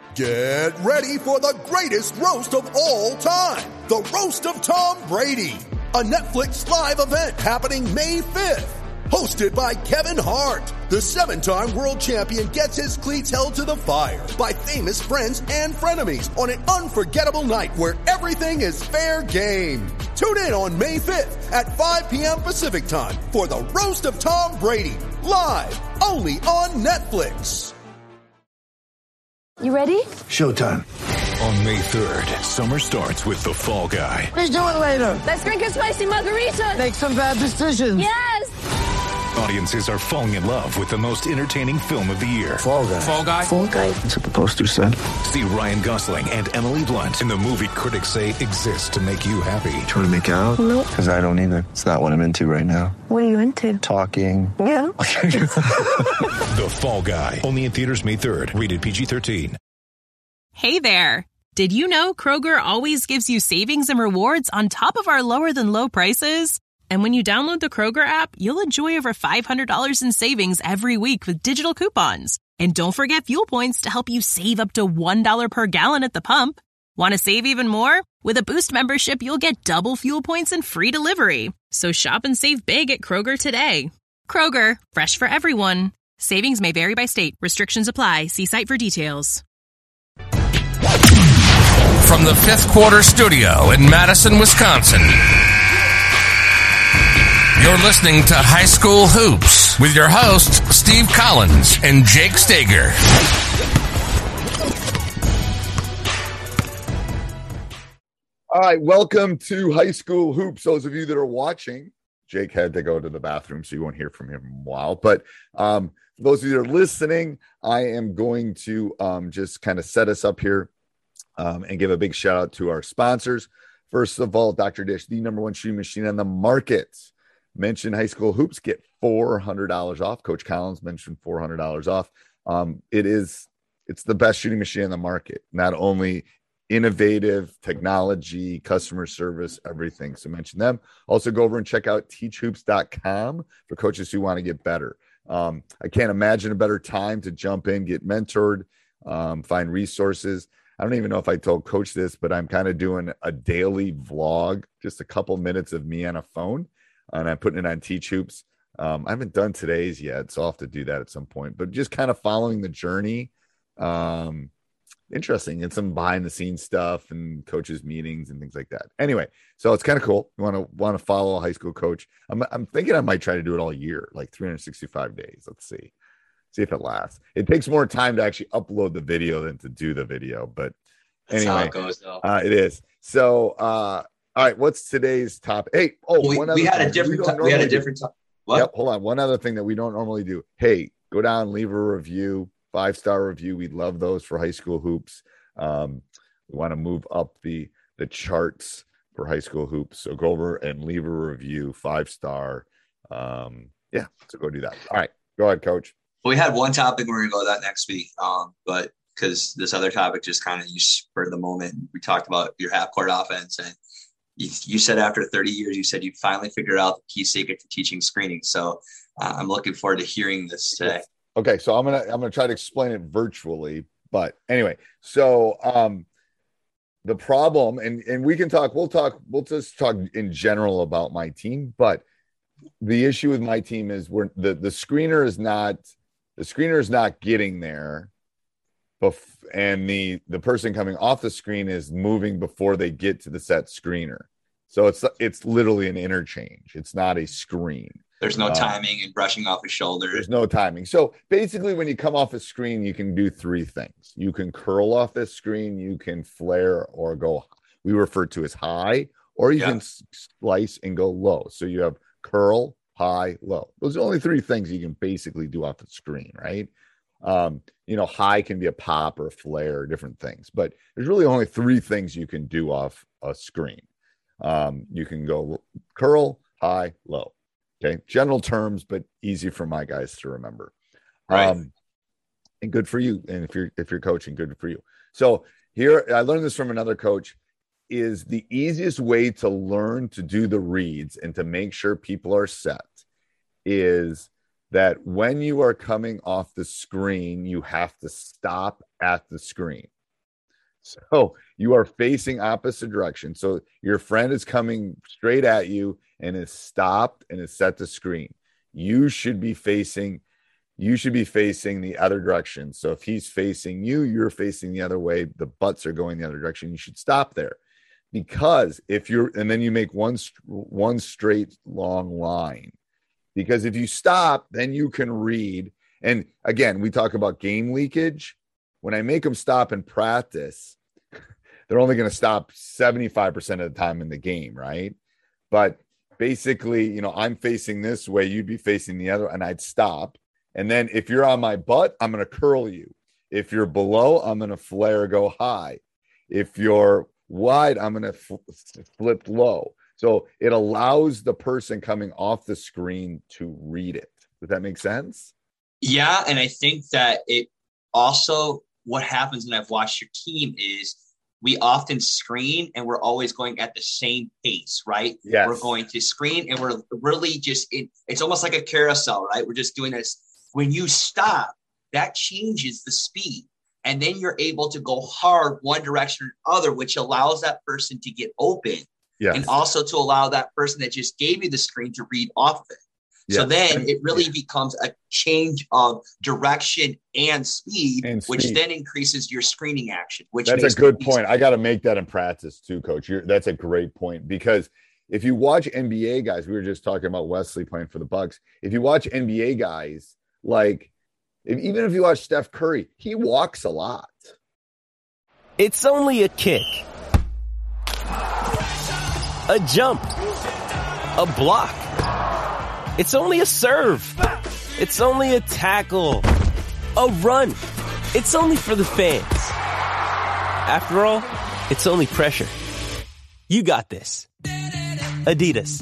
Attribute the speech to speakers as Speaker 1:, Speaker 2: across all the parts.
Speaker 1: Get ready for the greatest roast of all time. The Roast of Tom Brady. A Netflix live event happening May 5th. Hosted by Kevin Hart. The 7-time world champion gets his cleats held to the fire by famous friends and frenemies on an unforgettable night where everything is fair game. Tune in on May 5th at 5 p.m. Pacific time for the Roast of Tom Brady. Live only on Netflix.
Speaker 2: You ready?
Speaker 3: Showtime.
Speaker 4: On May 3rd, summer starts with The Fall Guy.
Speaker 3: Let's do it later.
Speaker 2: Let's drink a spicy margarita.
Speaker 3: Make some bad decisions.
Speaker 2: Yes!
Speaker 4: Audiences are falling in love with the most entertaining film of the year.
Speaker 3: Fall Guy.
Speaker 4: Fall Guy?
Speaker 3: Fall Guy. That's what the poster said.
Speaker 4: See Ryan Gosling and Emily Blunt in the movie critics say exists to make you happy.
Speaker 3: Trying to make it out?
Speaker 2: Nope.
Speaker 3: Because I don't either. It's not what I'm into right now.
Speaker 2: What are you into?
Speaker 3: Talking.
Speaker 2: Yeah.
Speaker 4: The Fall Guy. Only in theaters May 3rd. Rated PG-13.
Speaker 5: Hey there. Did you know Kroger always gives you savings and rewards on top of our lower than low prices? And when you download the Kroger app, you'll enjoy over $500 in savings every week with digital coupons. And don't forget fuel points to help you save up to $1 per gallon at the pump. Want to save even more? With a Boost membership, you'll get double fuel points and free delivery. So shop and save big at Kroger today. Kroger, fresh for everyone. Savings may vary by state. Restrictions apply. See site for details.
Speaker 6: From the Fifth Quarter Studio in Madison, Wisconsin, you're listening to High School Hoops with your hosts, Steve Collins and Jake Stager.
Speaker 7: All right, welcome to High School Hoops. Those of you that are watching, Jake had to go to the bathroom, so you won't hear from him in a while. But for those of you that are listening, I am going to just kind of set us up here and give a big shout out to our sponsors. First of all, Dr. Dish, the number one shooting machine on the market. Mention High School Hoops, get $400 off. Coach Collins mentioned $400 off. It's the best shooting machine on the market. Not only innovative technology, customer service, everything. So mention them. Also go over and check out teachhoops.com for coaches who want to get better. I can't imagine a better time to jump in, get mentored, find resources. I don't even know if I told Coach this, but I'm kind of doing a daily vlog, just a couple minutes of me on a phone, and I'm putting it on Teach Hoops. I haven't done today's yet, so I'll have to do that at some point. But just kind of following the journey, interesting. And some behind the scenes stuff and coaches' meetings and things like that. Anyway, so it's kind of cool. You want to follow a high school coach. I'm thinking I might try to do it all year, like 365 days. Let's see if it lasts. It takes more time to actually upload the video than to do the video, but anyway, that's how it goes, though. It is. So, all right, what's today's topic? Hey,
Speaker 8: we had a different topic. What?
Speaker 7: Yep, hold on. One other thing that we don't normally do. Hey, go down, leave a review, 5-star review. We'd love those for High School Hoops. We want to move up the charts for High School Hoops. So go over and leave a review, 5-star. Yeah, so go do that. All right, go ahead, Coach.
Speaker 8: Well, we had one topic, we're going to go to that next week. But because this other topic just kind of you spurred the moment. We talked about your half-court offense, and you said after 30 years, you said you finally figured out the key secret to teaching screening. So I'm looking forward to hearing this today.
Speaker 7: Okay, so I'm gonna try to explain it virtually, but anyway, so the problem, and we can talk. We'll just talk in general about my team, but the issue with my team is the screener is not getting there. And the person coming off the screen is moving before they get to the set screener. So it's literally an interchange. It's not a screen.
Speaker 8: There's no timing and brushing off a shoulder.
Speaker 7: There's no timing. So basically when you come off a screen, you can do three things. You can curl off the screen, you can flare or go, we refer to as high, or you can slice and go low. So you have curl, high, low. Those are the only three things you can basically do off the screen, right? High can be a pop or a flare, different things, but there's really only three things you can do off a screen. You can go curl, high, low. Okay. General terms, but easy for my guys to remember.
Speaker 8: Right.
Speaker 7: And good for you. And if you're coaching, good for you. So here, I learned this from another coach, is the easiest way to learn to do the reads and to make sure people are set is that when you are coming off the screen, you have to stop at the screen. So you are facing opposite direction. So your friend is coming straight at you and is stopped and is set to screen. You should be facing the other direction. So if he's facing you, you're facing the other way. The butts are going the other direction. You should stop there, because and then you make one straight long line, because if you stop, then you can read. And again, we talk about game leakage. When I make them stop and practice, they're only going to stop 75% of the time in the game, right? But basically, I'm facing this way, you'd be facing the other, and I'd stop. And then if you're on my butt, I'm going to curl you. If you're below, I'm going to flare, go high. If you're wide, I'm going to flip low. So it allows the person coming off the screen to read it. Does that make sense?
Speaker 8: Yeah. And I think that it also, what happens when I've watched your team is we often screen and we're always going at the same pace, right?
Speaker 7: Yes.
Speaker 8: We're going to screen and we're really just, it's almost like a carousel, right? We're just doing this. When you stop, that changes the speed. And then you're able to go hard one direction or other, which allows that person to get open. Yes. And also to allow that person that just gave you the screen to read off of it. Yes. So then it really becomes a change of direction and speed, which then increases your screening action.
Speaker 7: That's a good point. I got to make that in practice too, Coach. That's a great point, because if you watch NBA guys, we were just talking about Wesley playing for the Bucks. If you watch NBA guys, even if you watch Steph Curry, he walks a lot.
Speaker 9: It's only a kick, a jump, a block. It's only a serve. It's only a tackle, a run. It's only for the fans. After all, it's only pressure. You got this. Adidas.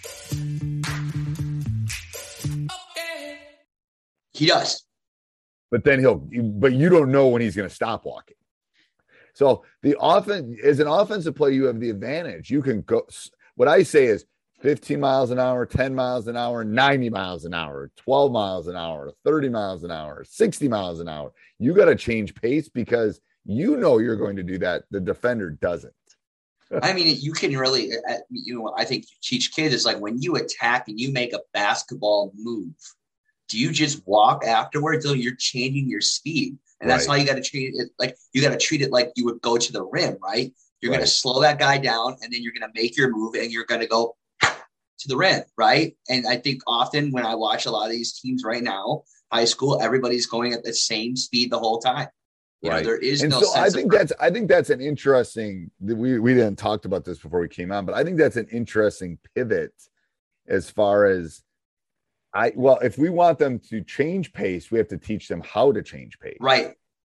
Speaker 8: He does.
Speaker 7: But then but you don't know when he's going to stop walking. So as an offensive player, you have the advantage. You can go, what I say is 15 miles an hour, 10 miles an hour, 90 miles an hour, 12 miles an hour, 30 miles an hour, 60 miles an hour. You got to change pace because you're going to do that. The defender doesn't.
Speaker 8: I mean, you can really, I think you teach kids is like when you attack and you make a basketball move, do you just walk afterwards? Or you're changing your speed. And that's how you got to treat it. Like you got to treat it like you would go to the rim, right? You're going to slow that guy down and then you're going to make your move and you're going to go to the rim, right? And I think often when I watch a lot of these teams right now, high school, everybody's going at the same speed the whole time. There is no sense.
Speaker 7: I think that's an interesting. We didn't talk about this before we came on, but I think that's an interesting pivot as far as if we want them to change pace, we have to teach them how to change pace.
Speaker 8: Right.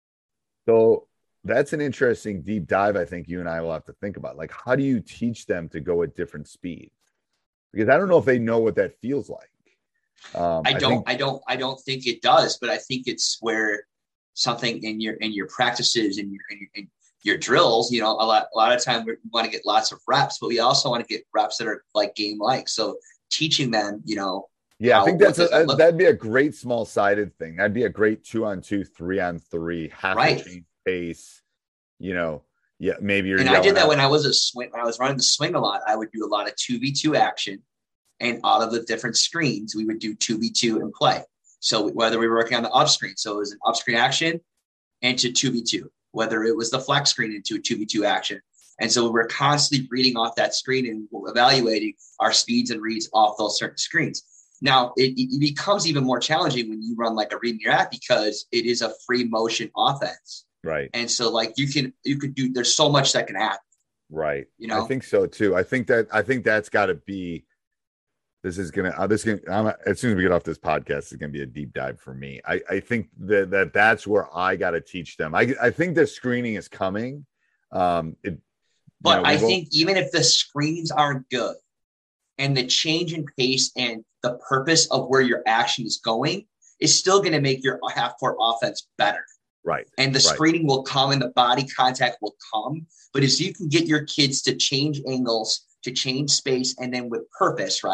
Speaker 7: So that's an interesting deep dive. I think you and I will have to think about, like, how do you teach them to go at different speeds? Because I don't know if they know what that feels like.
Speaker 8: I don't think it does, but I think it's where something in your practices and your drills, a lot of time we want to get lots of reps, but we also want to get reps that are like game-like. So teaching them,
Speaker 7: Yeah, I think that'd be a great small-sided thing. That'd be a great 2-on-2, 3-on-3, have to change pace. Yeah, maybe you're.
Speaker 8: And I did that when I was when I was running the swing a lot. I would do a lot of 2v2 action, and out of the different screens, we would do 2v2 and play. So whether we were working on the up screen, so it was an up screen action into 2v2, whether it was the flex screen into a 2v2 action. And so we were constantly reading off that screen and evaluating our speeds and reads off those certain screens. Now, it becomes even more challenging when you run like a read in your app because it is a free motion offense.
Speaker 7: Right.
Speaker 8: And so like you could do, there's so much that can happen.
Speaker 7: Right. I think so too. I think that's got to be, as soon as we get off this podcast, it's going to be a deep dive for me. I think that's where I got to teach them. I think the screening is coming. I
Speaker 8: think even if the screens aren't good and the change in pace and the purpose of where your action is going is still going to make your half court offense better.
Speaker 7: Right.
Speaker 8: And the screening will come and the body contact will come. But if you can get your kids to change angles, to change space, and then with purpose, right?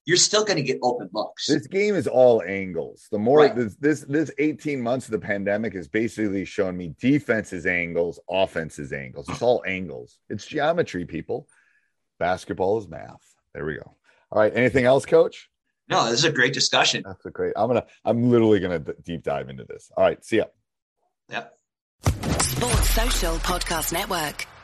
Speaker 8: you're still going to get open looks.
Speaker 7: This game is all angles. The more
Speaker 8: Right.
Speaker 7: this 18 months of the pandemic has basically shown me defense's angles, offense's angles. It's all angles. It's geometry, people. Basketball is math. There we go. All right. Anything else, Coach?
Speaker 8: No, this is a great discussion.
Speaker 7: That's a great. I'm literally gonna deep dive into this. All right. See ya.
Speaker 8: Yep.
Speaker 10: Sports Social Podcast Network.